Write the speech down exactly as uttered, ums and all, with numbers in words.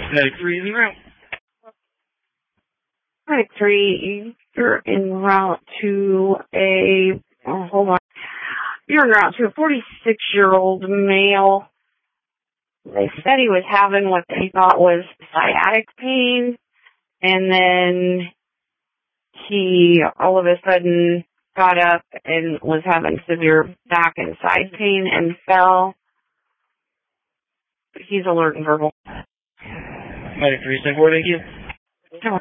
Medic three is en route. Medic three, you're en route to a, oh, hold on. You're en route to a forty-six-year-old male. They said he was having what they thought was sciatic pain, and then he all of a sudden got up and was having severe back and side pain and fell. He's alert and verbal. Medic three, step forward, thank you.